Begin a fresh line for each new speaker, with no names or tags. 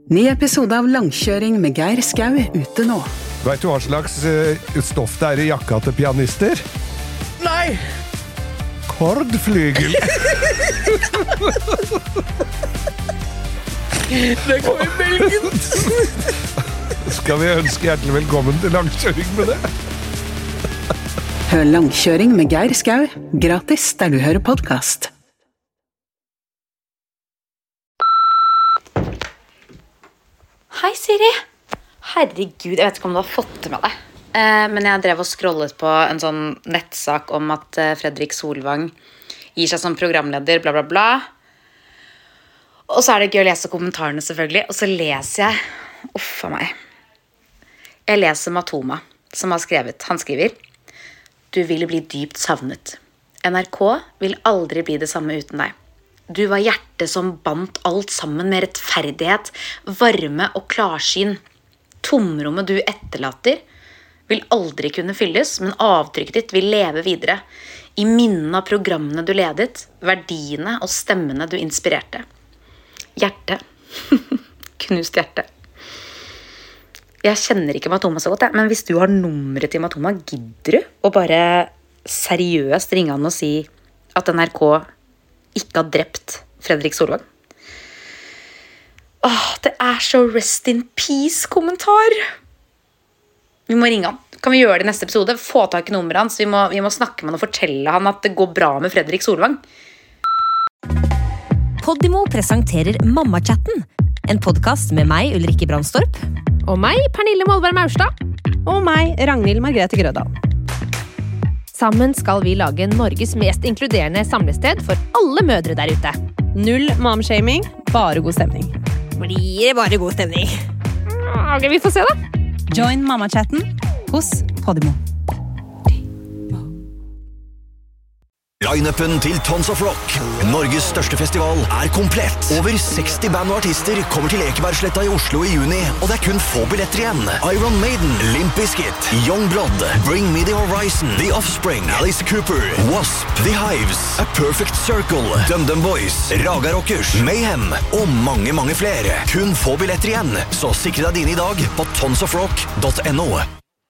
Ny episode av Langkjøring med Geir Skau ute nå.
Vet du hva slags stoff det I jakka til pianister?
Nei!
Kordflygel.
Det kom I Belgien.
Skal vi ønske hjertelig velkommen til Langkjøring med det?
Hør Langkjøring med Geir Skau, gratis der du hører podcast.
Hei Siri. Herregud, jeg vet ikke om du har fått det med deg. Men jeg drev og scrollet på en sånn nettsak om at Fredrik Solvang gir seg som programleder, bla bla bla. Og så det gøy å lese kommentarene selvfølgelig. Og så leser jeg, uffa meg. Jeg leser Matoma, som har skrevet. Han skriver: Du vil bli dypt savnet. NRK vil aldri bli det samme uten deg. Du var hjertet som bandt alt sammen med rettferdighet, varme og klarsyn. Tomrommet du etterlater vil aldri kunne fylles, men avtrykket ditt vil leve videre. I minnen av programmene du ledet, verdiene og stemmene du inspirerte. Hjerte. Knust hjerte. Jeg kjenner ikke Matoma så godt, men hvis du har nummeret til Matoma, gidder du å bare seriøst ringe han og si at NRK ikke har drept Fredrik Solvang? Det så rest in peace kommentar. Vi må ringe han. Kan vi gjøre det I neste episode? Få tak I nummeret hans. Vi må snakke med han og fortelle han at det går bra med Fredrik Solvang.
Podimo presenterer Mamma-chatten. En podcast med meg, Ulrikke Brandstorp.
Og meg, Pernille Molberg Maurstad.
Og meg, Ragnhild Margrethe Grødal.
Sammen skal vi lage Norges mest inkluderende samlested for alle mødre der ute.
Null mom-shaming, bare god stemning.
Blir det bare god stemning?
Ok, vi får se da.
Join Mamma-chatten hos Podimo.
Line-upen til Tons of Rock, Norges største festival, komplett. Over 60 band og artister kommer til Ekebergsletta I Oslo I juni, og det kun få billetter igjen. Iron Maiden, Limp Bizkit, Youngblood, Bring Me The Horizon, The Offspring, Alice Cooper, Wasp, The Hives, A Perfect Circle, Dum Boys, Raga Rockers, Mayhem, og mange flere. Kun få billetter igjen, så sikre deg dine I dag på tonsofrock.no.